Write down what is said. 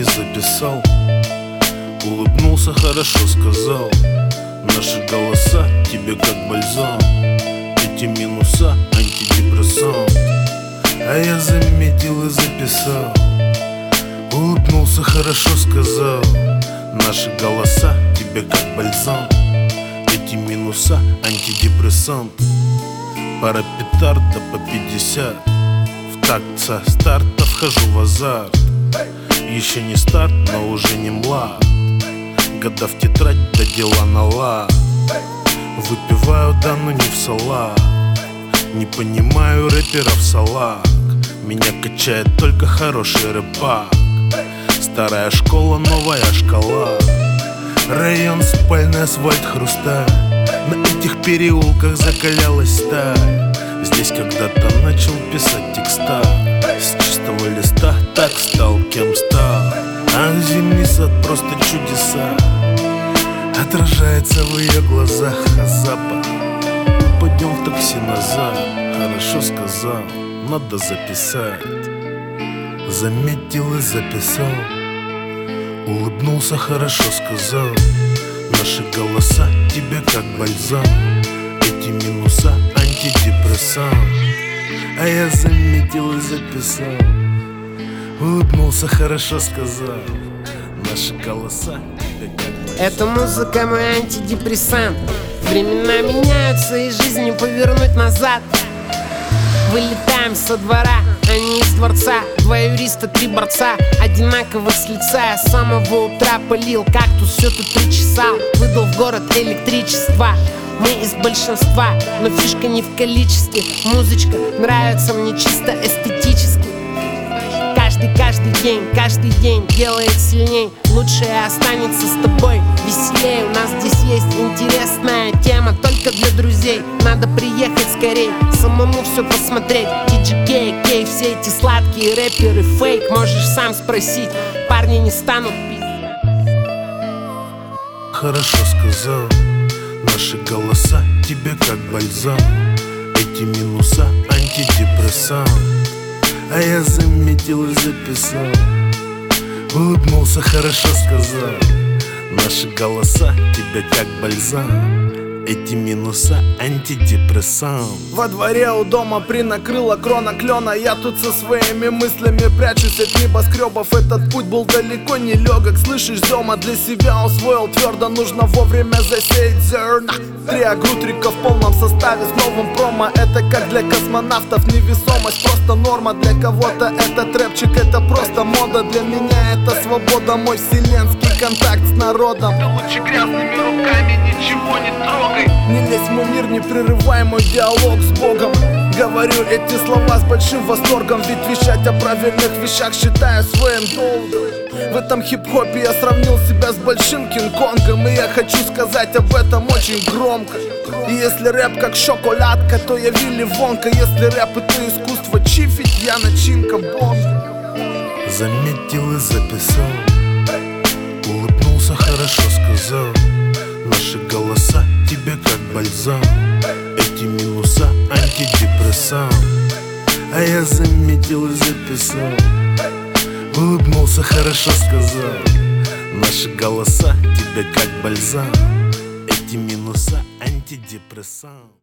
и записал. Улыбнулся, хорошо сказал. Наши голоса тебе как бальзам. Эти минуса антидепрессант. А я заметил и записал. Улыбнулся, хорошо сказал. Наши голоса тебе как бальзам. Эти минуса антидепрессант. Пара петарда по 50. В такт со старта вхожу в азарт. Еще не старт, но уже не млад. Года в тетрадь, да дела на лад. Выпиваю, да но не в салат. Не понимаю рэперов салак. Меня качает только хороший рэпак. Старая школа, новая шкала. Район, спальный асфальт, хрусталь. На этих переулках закалялась сталь. Здесь когда-то начал писать текста. С чистого листа так стал, кем стал. Ах, зимний сад, просто чудеса. Отражается в ее глазах, а запах. Пойдем в такси назад. Хорошо сказал, надо записать. Заметил и записал. Улыбнулся, хорошо сказал. Наши голоса тебе как бальзам. Эти минуса антидепрессант. А я заметил и записал. Улыбнулся, хорошо сказал. Наши голоса тебе как бальзам. Эта музыка мой антидепрессант. Времена меняются и жизнь не повернуть назад. Вылетаем со двора, а не из дворца. Два юриста, три борца, одинаковых с лица. Я с самого утра пылил кактус, все тут причесал. Выдал в город электричество. Мы из большинства, но фишка не в количестве. Музычка нравится мне чисто эстетически. Каждый день делает сильней. Лучшее останется с тобой, веселее. У нас здесь есть интересная тема, только для друзей. Надо приехать скорей, самому все посмотреть. TGK, Кей, все эти сладкие рэперы фейк. Можешь сам спросить, парни не станут пиздить. Хорошо сказал. Наши голоса тебе как бальзам. Эти минуса антидепрессант. А я заметил и записал. Улыбнулся, хорошо сказал. Наши голоса тебе как бальзам. Эти минуса антидепрессант. Во дворе у дома принакрыла крона клена. Я тут со своими мыслями прячусь от небоскребов. Этот путь был далеко не легок. Слышишь, Зема для себя усвоил твердо. Нужно вовремя засеять зерна. 3 агрутрика в полном составе с новым промо. Это как для космонавтов невесомость, просто норма. Для кого-то это трэпчик, это просто мода. Для меня это свобода, мой вселенский контакт с народом. Ты лучше грязными руками ничего не трогай. Не лезь в мой мир, не прерывай мой диалог с Богом. Говорю эти слова с большим восторгом, ведь вещать о правильных вещах считаю своим долгом. В этом хип-хопе я сравнил себя с большим Кинг-Конгом. И я хочу сказать об этом очень громко. И если рэп как шоколадка, то я Вилли Вонка. Если рэп это искусство чифить, я начинка бомба. Заметил и записал. Улыбнулся, хорошо сказал. Наши голоса тебе как бальзам. Эти минуса антидепрессант. А я заметил и записал. Улыбнулся, хорошо сказал. Наши голоса тебе как бальзам. Эти минуса антидепрессант.